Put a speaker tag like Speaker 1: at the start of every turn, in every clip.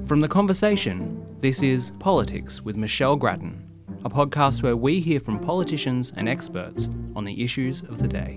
Speaker 1: From The Conversation, this is Politics with Michelle Grattan, a podcast where we hear from politicians and experts on the issues of the day.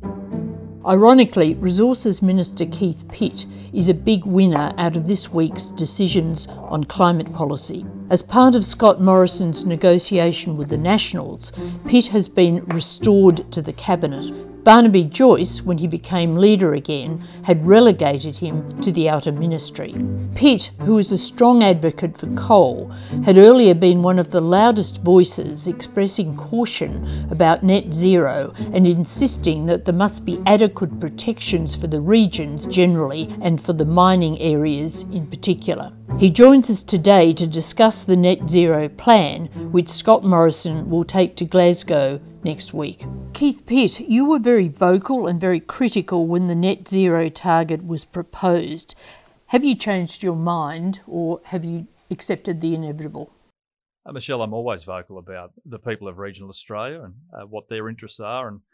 Speaker 2: Ironically, Resources Minister Keith Pitt is a big winner out of this week's decisions on climate policy. As part of Scott Morrison's negotiation with the Nationals, Pitt has been restored to the Cabinet. Barnaby Joyce, when he became leader again, had relegated him to the Outer Ministry. Pitt, who is a strong advocate for coal, had earlier been one of the loudest voices expressing caution about net zero and insisting that there must be adequate protections for the regions generally and for the mining areas in particular. He joins us today to discuss the net zero plan, which Scott Morrison will take to Glasgow next week. Keith Pitt, you were very vocal and very critical when the net zero target was proposed. Have you changed your mind or have you accepted the inevitable?
Speaker 3: Michelle, I'm always vocal about the people of regional Australia and what their interests are, and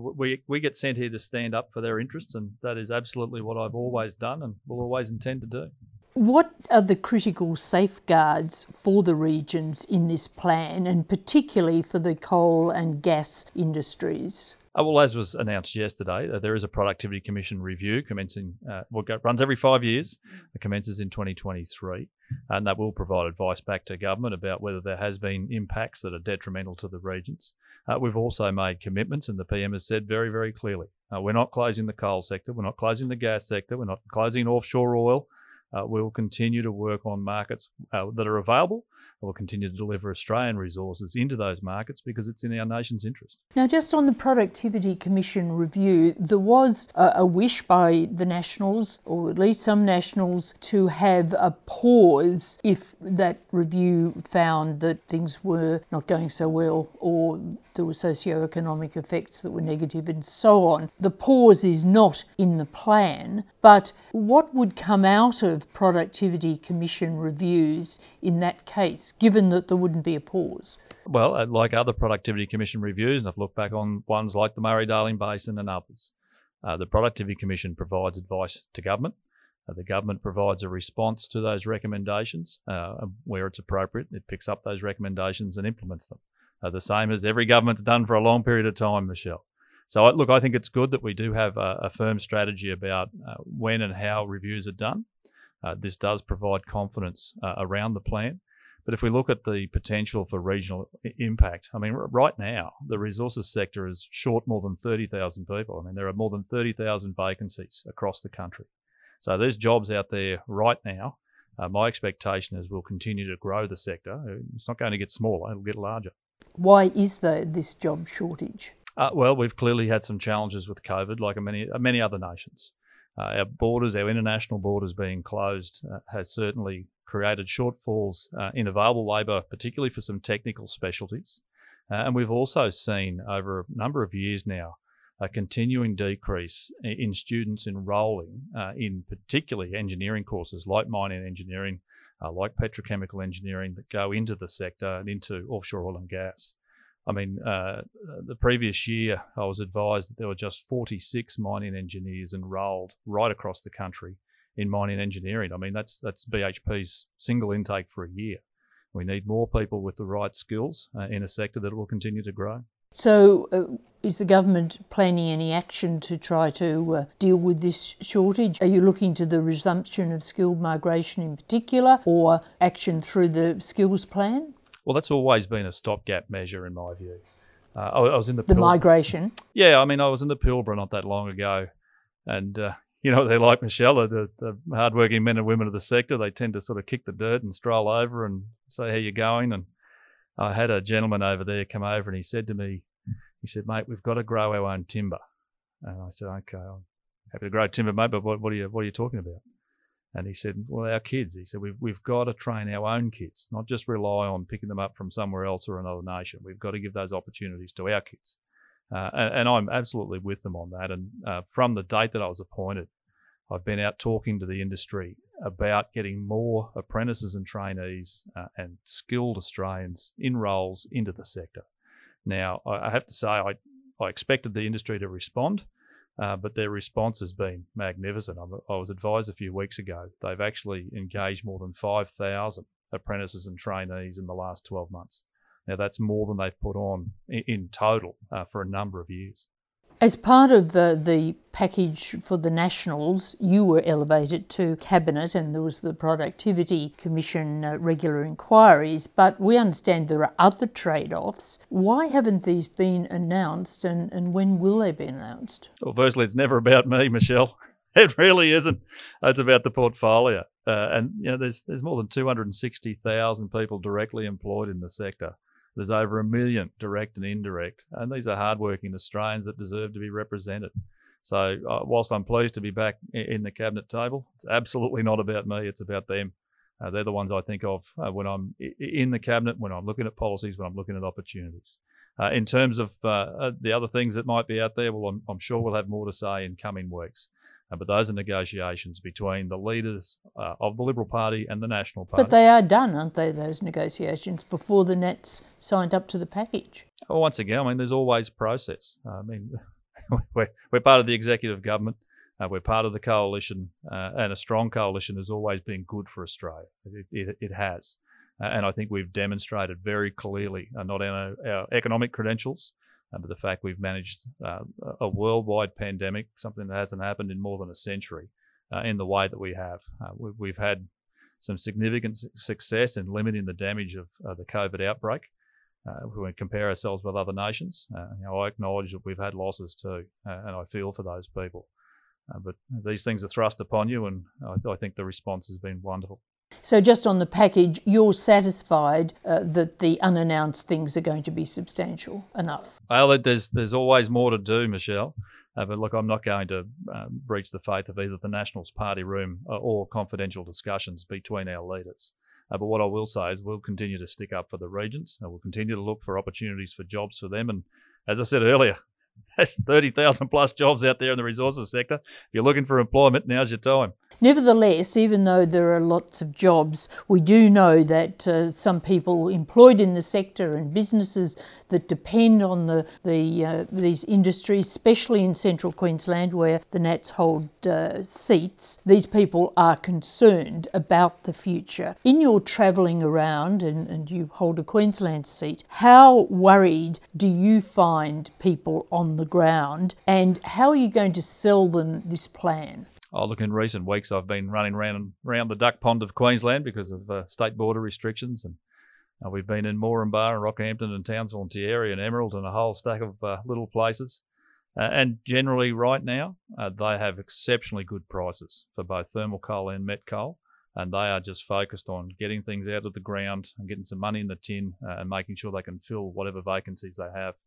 Speaker 3: we get sent here to stand up for their interests, and that is absolutely what I've always done and will always intend to do.
Speaker 2: What are the critical safeguards for the regions in this plan, and particularly for the coal and gas industries?
Speaker 3: Well, as was announced yesterday, there is a Productivity Commission review commencing, runs every 5 years. It commences in 2023, and that will provide advice back to government about whether there has been impacts that are detrimental to the regions. We've also made commitments, and the PM has said very, very clearly, we're not closing the coal sector, we're not closing the gas sector, we're not closing offshore oil. We will continue to work on markets that are available. We'll continue to deliver Australian resources into those markets because it's in our nation's interest.
Speaker 2: Now, just on the Productivity Commission review, there was a wish by the Nationals, or at least some Nationals, to have a pause if that review found that things were not going so well or there were socio-economic effects that were negative and so on. The pause is not in the plan, but what would come out of Productivity Commission reviews in that case, given that there wouldn't be a pause?
Speaker 3: Well, like other Productivity Commission reviews, and I've looked back on ones like the Murray-Darling Basin and others, the Productivity Commission provides advice to government. The government provides a response to those recommendations where it's appropriate. It picks up those recommendations and implements them. The same as every government's done for a long period of time, Michelle. So, I think it's good that we do have a firm strategy about when and how reviews are done. This does provide confidence around the plan. But if we look at the potential for regional impact, right now, the resources sector is short more than 30,000 people. There are more than 30,000 vacancies across the country. So there's jobs out there right now. My expectation is we'll continue to grow the sector. It's not going to get smaller, it'll get larger.
Speaker 2: Why is there this job shortage?
Speaker 3: Well, we've clearly had some challenges with COVID, like many other nations. Our borders, our international borders being closed has certainly created shortfalls in available labour, particularly for some technical specialties. And we've also seen over a number of years now a continuing decrease in students enrolling in particularly engineering courses like mining engineering, like petrochemical engineering that go into the sector and into offshore oil and gas. The previous year I was advised that there were just 46 mining engineers enrolled right across the country in mining engineering. That's BHP's single intake for a year. We need more people with the right skills in a sector that will continue to grow.
Speaker 2: So is the government planning any action to try to deal with this shortage? Are you looking to the resumption of skilled migration in particular, or action through the skills plan?
Speaker 3: Well, that's always been a stopgap measure in my view. I was in the
Speaker 2: migration?
Speaker 3: Yeah, I was in the Pilbara not that long ago, and they're like, Michelle, the hardworking men and women of the sector, they tend to sort of kick the dirt and stroll over and say, how you going? And I had a gentleman over there come over and he said to me, mate, we've got to grow our own timber. And I said, okay, I'm happy to grow timber, mate, but what are you talking about? And he said, well, our kids. He said, we've got to train our own kids, not just rely on picking them up from somewhere else or another nation. We've got to give those opportunities to our kids. And I'm absolutely with them on that. And from the date that I was appointed, I've been out talking to the industry about getting more apprentices and trainees and skilled Australians in roles into the sector. Now, I have to say, I expected the industry to respond. but their response has been magnificent. I was advised a few weeks ago they've actually engaged more than 5,000 apprentices and trainees in the last 12 months. Now, that's more than they've put on in total for a number of years.
Speaker 2: As part of the package for the Nationals, you were elevated to Cabinet and there was the Productivity Commission regular inquiries, but we understand there are other trade-offs. Why haven't these been announced and when will they be announced?
Speaker 3: Well, firstly, it's never about me, Michelle. It really isn't. It's about the portfolio. And there's more than 260,000 people directly employed in the sector. There's over 1 million direct and indirect, and these are hardworking Australians that deserve to be represented. So whilst I'm pleased to be back in the Cabinet table, it's absolutely not about me, it's about them. They're the ones I think of when I'm in the Cabinet, when I'm looking at policies, when I'm looking at opportunities. In terms of the other things that might be out there, well, I'm sure we'll have more to say in coming weeks. But those are negotiations between the leaders of the Liberal Party and the National Party.
Speaker 2: But they are done, aren't they, those negotiations, before the Nats signed up to the package?
Speaker 3: Well, once again, there's always a process. We're part of the executive government. We're part of the coalition, and a strong coalition has always been good for Australia. It has. And I think we've demonstrated very clearly, not our economic credentials, but the fact we've managed a worldwide pandemic, something that hasn't happened in more than a century, in the way that we have. We've had some significant success in limiting the damage of the COVID outbreak. When we compare ourselves with other nations, I acknowledge that we've had losses too, and I feel for those people. But these things are thrust upon you, and I think the response has been wonderful.
Speaker 2: So just on the package, you're satisfied that the unannounced things are going to be substantial enough?
Speaker 3: Well, there's always more to do, Michelle. But look, I'm not going to breach the faith of either the Nationals party room or confidential discussions between our leaders. But what I will say is we'll continue to stick up for the regions, and we'll continue to look for opportunities for jobs for them. And as I said earlier, there's 30,000 plus jobs out there in the resources sector. If you're looking for employment, now's your time.
Speaker 2: Nevertheless, even though there are lots of jobs, we do know that some people employed in the sector and businesses that depend on these industries, especially in central Queensland where the Nats hold seats, these people are concerned about the future. In your travelling around, and you hold a Queensland seat, how worried do you find people on the ground, and how are you going to sell them this plan?
Speaker 3: Oh, look, in recent weeks I've been running around the duck pond of Queensland because of state border restrictions, and we've been in Moranbah and Rockhampton and Townsville and Thierry and Emerald and a whole stack of little places. And generally right now they have exceptionally good prices for both thermal coal and met coal, and they are just focused on getting things out of the ground and getting some money in the tin and making sure they can fill whatever vacancies they have.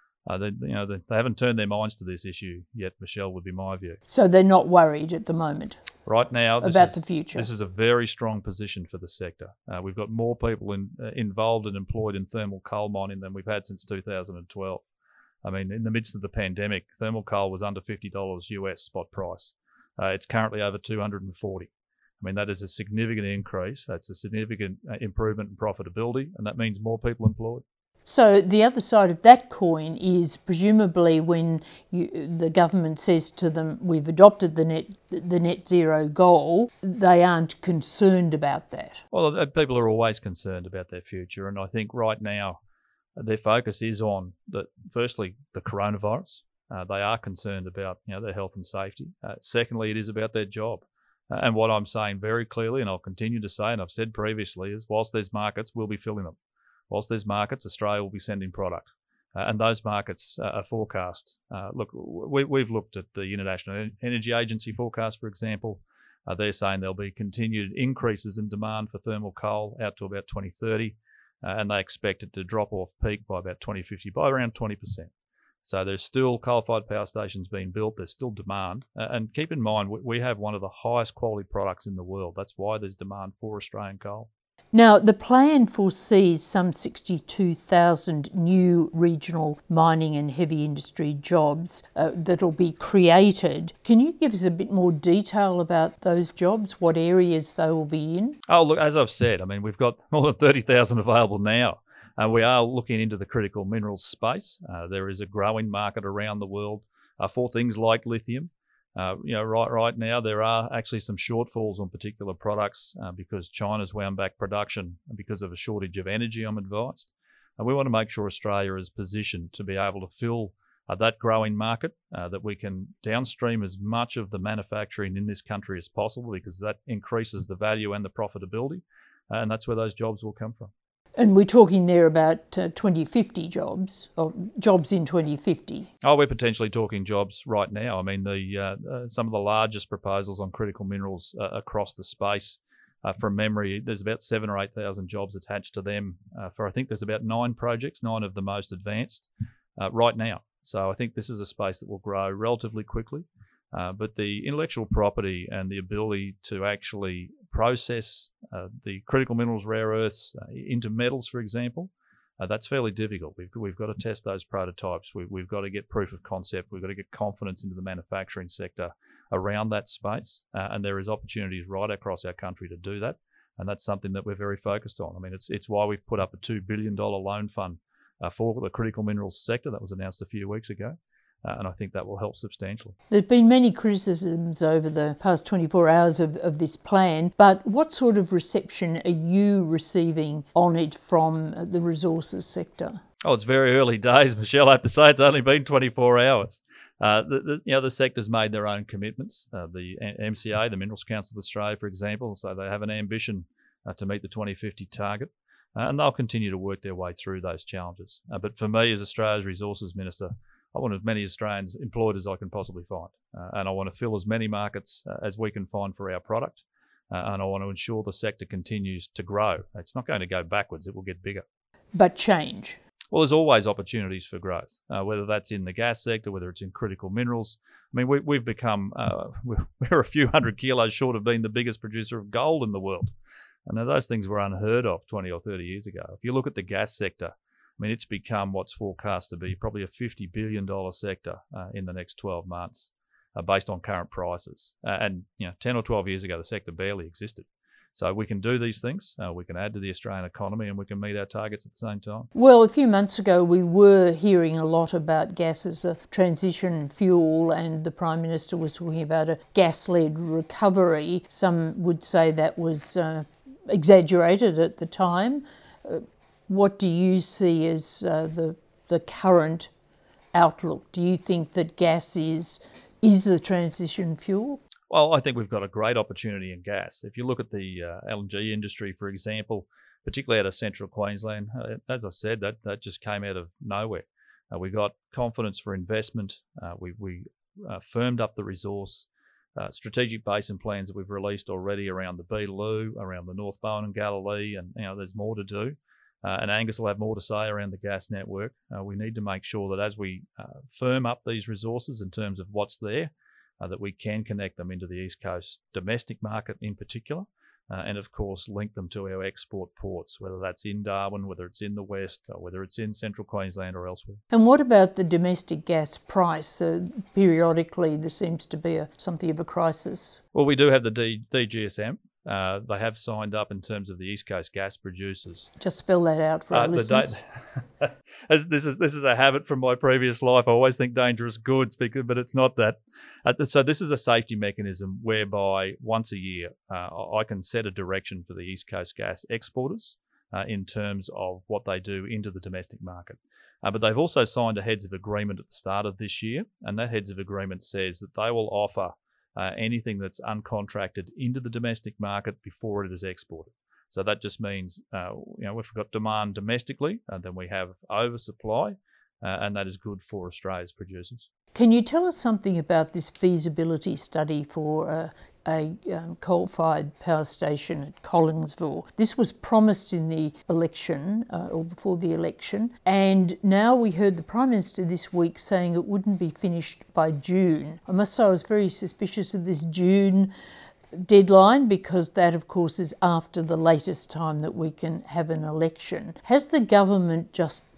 Speaker 3: They haven't turned their minds to this issue yet, Michelle, would be my view.
Speaker 2: So they're not worried at the moment?
Speaker 3: Right now,
Speaker 2: about the future.
Speaker 3: This is a very strong position for the sector. We've got more people involved and employed in thermal coal mining than we've had since 2012. In the midst of the pandemic, thermal coal was under $50 US spot price. It's currently over $240. That is a significant increase. That's a significant improvement in profitability, and that means more people employed.
Speaker 2: So the other side of that coin is presumably when the government says to them, we've adopted the net zero goal, they aren't concerned about that.
Speaker 3: Well, people are always concerned about their future, and I think right now their focus is on, firstly, the coronavirus. They are concerned about their health and safety. Secondly, it is about their job. And what I'm saying very clearly, and I'll continue to say, and I've said previously, is whilst there's markets, we'll be filling them. Whilst there's markets, Australia will be sending product. And those markets are forecast. Look, we've looked at the International Energy Agency forecast, for example. They're saying there'll be continued increases in demand for thermal coal out to about 2030, and they expect it to drop off peak by about 2050 by around 20%. So there's still coal-fired power stations being built. There's still demand. And keep in mind, we have one of the highest quality products in the world. That's why there's demand for Australian coal.
Speaker 2: Now, the plan foresees some 62,000 new regional mining and heavy industry jobs that'll be created. Can you give us a bit more detail about those jobs, what areas they will be in?
Speaker 3: Oh, look, as I've said, we've got more than 30,000 available now. We are looking into the critical minerals space. There is a growing market around the world for things like lithium. Right now there are actually some shortfalls on particular products because China's wound back production because of a shortage of energy, I'm advised. And we want to make sure Australia is positioned to be able to fill that growing market, that we can downstream as much of the manufacturing in this country as possible, because that increases the value and the profitability, and that's where those jobs will come from.
Speaker 2: And we're talking there about 2050 jobs, or jobs in 2050.
Speaker 3: Oh, we're potentially talking jobs right now. I mean, some of the largest proposals on critical minerals across the space, from memory, there's about 7,000 or 8,000 jobs attached to them. I think there's about 9 projects, 9 of the most advanced right now. So I think this is a space that will grow relatively quickly. But the intellectual property and the ability to actually process the critical minerals, rare earths, into metals, for example, that's fairly difficult. We've got to test those prototypes. We've got to get proof of concept. We've got to get confidence into the manufacturing sector around that space. And there is opportunities right across our country to do that. And that's something that we're very focused on. I mean, it's why we've put up a $2 billion loan fund for the critical minerals sector. That was announced a few weeks ago. And I think that will help substantially.
Speaker 2: There's been many criticisms over the past 24 hours of this plan, but what sort of reception are you receiving on it from the resources sector?
Speaker 3: Oh, it's very early days, Michelle. I have to say it's only been 24 hours. The sector's made their own commitments. The MCA, the Minerals Council of Australia, for example, so they have an ambition to meet the 2050 target. And they'll continue to work their way through those challenges. But for me, as Australia's Resources Minister, I want as many Australians employed as I can possibly find. And I want to fill as many markets as we can find for our product. And I want to ensure the sector continues to grow. It's not going to go backwards, it will get bigger.
Speaker 2: But change.
Speaker 3: Well, there's always opportunities for growth, whether that's in the gas sector, whether it's in critical minerals. I mean, we've become, we're a few hundred kilos short of being the biggest producer of gold in the world. And now those things were unheard of 20 or 30 years ago. If you look at the gas sector, I mean, it's become what's forecast to be probably a $50 billion sector in the next 12 months based on current prices. And 10 or 12 years ago, the sector barely existed. So we can do these things, we can add to the Australian economy, and we can meet our targets at the same time.
Speaker 2: Well, a few months ago we were hearing a lot about gas as a transition fuel, and the Prime Minister was talking about a gas-led recovery. Some would say that was exaggerated at the time. What do you see as the current outlook? Do you think that gas is the transition fuel?
Speaker 3: Well, I think we've got a great opportunity in gas. If you look at the LNG industry, for example, particularly out of central Queensland, as I've said, that just came out of nowhere. We got confidence for investment. We firmed up the resource. Strategic basin plans that we've released already around the Beetaloo, around the North Bowen and Galilee, and there's more to do. And Angus will have more to say around the gas network. We need to make sure that as we firm up these resources in terms of what's there, that we can connect them into the East Coast domestic market in particular, and of course link them to our export ports, whether that's in Darwin, whether it's in the West, or whether it's in central Queensland or elsewhere.
Speaker 2: And what about the domestic gas price? Periodically there seems to be something of a crisis.
Speaker 3: Well, we do have the DGSM. They have signed up in terms of the East Coast gas producers.
Speaker 2: Just spell that out for our listeners.
Speaker 3: This is a habit from my previous life. I always think dangerous goods, but it's not that. So this is a safety mechanism whereby once a year I can set a direction for the East Coast gas exporters in terms of what they do into the domestic market. But they've also signed a heads of agreement at the start of this year, and that heads of agreement says that they will offer anything that's uncontracted into the domestic market before it is exported. So that just means, if we've got demand domestically, then we have oversupply, and that is good for Australia's producers.
Speaker 2: Can you tell us something about this feasibility study for a coal-fired power station at Collinsville? This was promised in the election, or before the election, and now we heard the Prime Minister this week saying it wouldn't be finished by June. I must say I was very suspicious of this June deadline, because that of course is after the latest time that we can have an election. Has the government just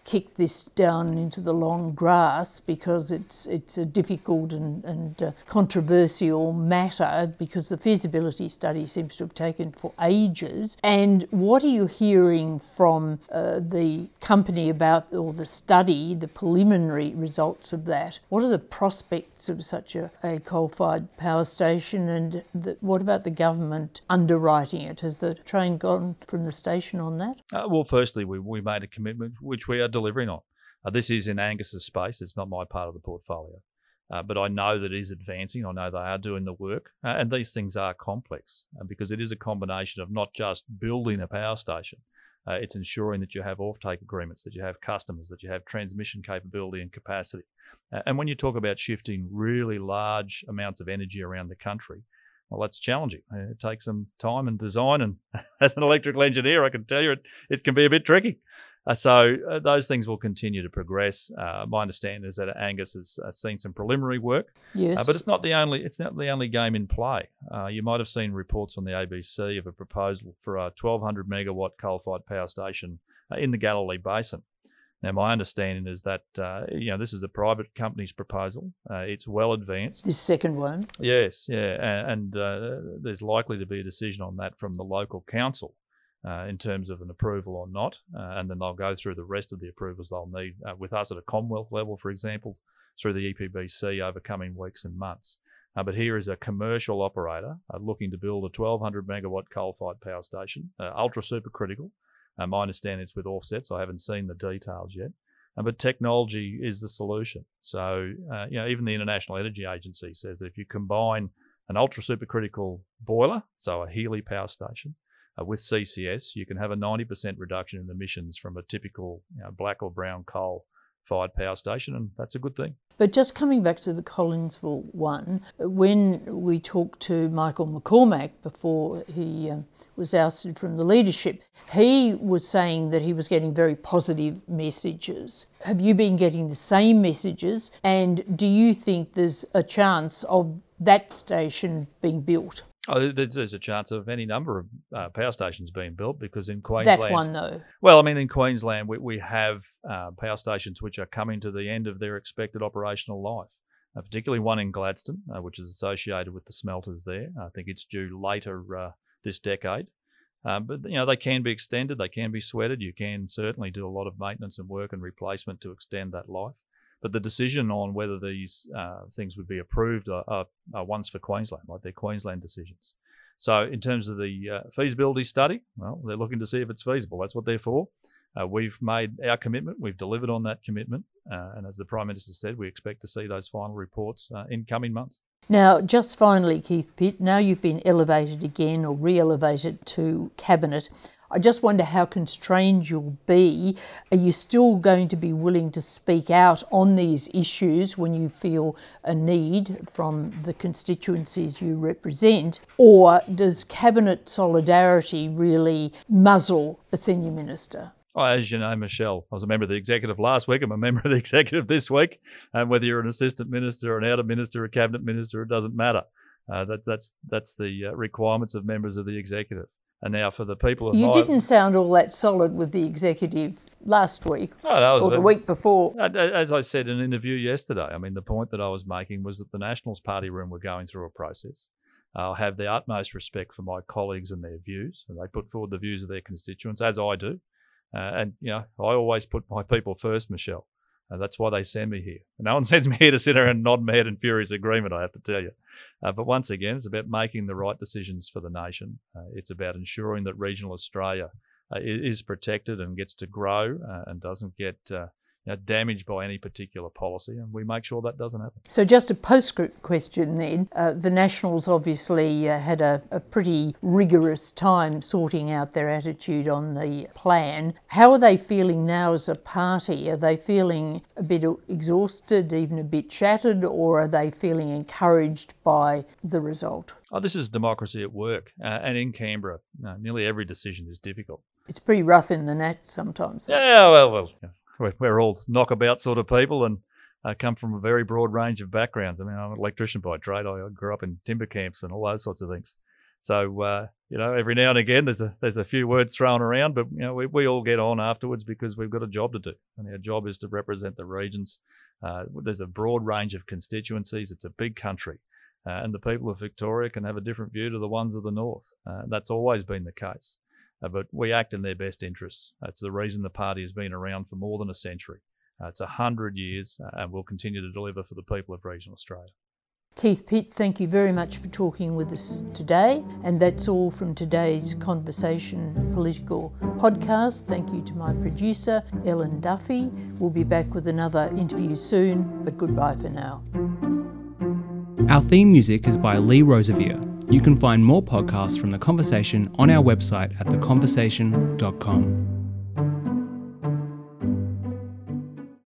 Speaker 2: kick this down into the long grass because it's a difficult and controversial matter, because the feasibility study seems to have taken for ages. And what are you hearing from the company about, or the study, the preliminary results of that? What are the prospects of such a coal-fired power station, and what about the government underwriting it? Has the train gone from the station on that?
Speaker 3: Well, firstly, we made a commitment which we are delivering on. This is in Angus's space. It's not my part of the portfolio. But I know that it is advancing. I know they are doing the work. And these things are complex because it is a combination of not just building a power station. It's ensuring that you have offtake agreements, that you have customers, that you have transmission capability and capacity. And when you talk about shifting really large amounts of energy around the country, well, that's challenging. It takes some time and design. And as an electrical engineer, I can tell you it can be a bit tricky. So those things will continue to progress. My understanding is that Angus has seen some preliminary work,
Speaker 2: yes,
Speaker 3: but it's not the only game in play. You might have seen reports on the ABC of a proposal for a 1,200 megawatt coal-fired power station in the Galilee Basin. Now, my understanding is that this is a private company's proposal. It's well advanced.
Speaker 2: This second one,
Speaker 3: yes, yeah, and there's likely to be a decision on that from the local council. In terms of an approval or not, and then they'll go through the rest of the approvals they'll need with us at a Commonwealth level, for example, through the EPBC over coming weeks and months. But here is a commercial operator looking to build a 1,200 megawatt coal-fired power station, ultra supercritical. My understanding is with offsets. I haven't seen the details yet, but technology is the solution. So even the International Energy Agency says that if you combine an ultra supercritical boiler, so a Healy power station, with CCS, you can have a 90% reduction in emissions from a typical black or brown coal-fired power station, and that's a good thing.
Speaker 2: But just coming back to the Collinsville one, when we talked to Michael McCormack before he was ousted from the leadership, he was saying that he was getting very positive messages. Have you been getting the same messages? And do you think there's a chance of that station being built?
Speaker 3: Oh, there's a chance of any number of power stations being built, because in Queensland...
Speaker 2: That one, though.
Speaker 3: Well, I mean, in Queensland, we have power stations which are coming to the end of their expected operational life, particularly one in Gladstone, which is associated with the smelters there. I think it's due later this decade. But, they can be extended, they can be sweated. You can certainly do a lot of maintenance and work and replacement to extend that life. But the decision on whether these things would be approved are ones for Queensland, like they're Queensland decisions. So in terms of the feasibility study, well, they're looking to see if it's feasible. That's what they're for. We've made our commitment. We've delivered on that commitment. And as the Prime Minister said, we expect to see those final reports in coming months.
Speaker 2: Now, just finally, Keith Pitt, now you've been elevated again, or re-elevated to Cabinet. I just wonder how constrained you'll be. Are you still going to be willing to speak out on these issues when you feel a need from the constituencies you represent? Or does Cabinet solidarity really muzzle a senior minister?
Speaker 3: Oh, as you know, Michelle, I was a member of the executive last week. I'm a member of the executive this week. And whether you're an assistant minister, an outer minister, a cabinet minister, it doesn't matter. That's the requirements of members of the executive. And now for the people of
Speaker 2: You didn't sound all that solid with the executive last week or the week before.
Speaker 3: As I said in an interview yesterday, I mean, the point that I was making was that the Nationals Party room were going through a process. I'll have the utmost respect for my colleagues and their views, and they put forward the views of their constituents, as I do. I always put my people first, Michelle. That's why they send me here. No one sends me here to sit there and nod my head in furious agreement, I have to tell you. But once again, it's about making the right decisions for the nation. It's about ensuring that regional Australia is protected and gets to grow and doesn't get damaged by any particular policy, and we make sure that doesn't happen.
Speaker 2: So just a postscript question then. The Nationals obviously had a pretty rigorous time sorting out their attitude on the plan. How are they feeling now as a party? Are they feeling a bit exhausted, even a bit shattered, or are they feeling encouraged by the result?
Speaker 3: Oh, this is democracy at work, and in Canberra, nearly every decision is difficult.
Speaker 2: It's pretty rough in the Nats sometimes.
Speaker 3: Yeah, well. We're all knockabout sort of people and come from a very broad range of backgrounds. I mean, I'm an electrician by trade. I grew up in timber camps and all those sorts of things. So, every now and again there's a few words thrown around, but we all get on afterwards because we've got a job to do, and our job is to represent the regions. There's a broad range of constituencies. It's a big country, and the people of Victoria can have a different view to the ones of the north. That's always been the case, but we act in their best interests. That's the reason the party has been around for more than a century. It's 100 years, and we'll continue to deliver for the people of regional Australia.
Speaker 2: Keith Pitt, thank you very much for talking with us today. And that's all from today's Conversation Political podcast. Thank you to my producer, Ellen Duffy. We'll be back with another interview soon, but goodbye for now.
Speaker 1: Our theme music is by Lee Rosevere. You can find more podcasts from The Conversation on our website at theconversation.com.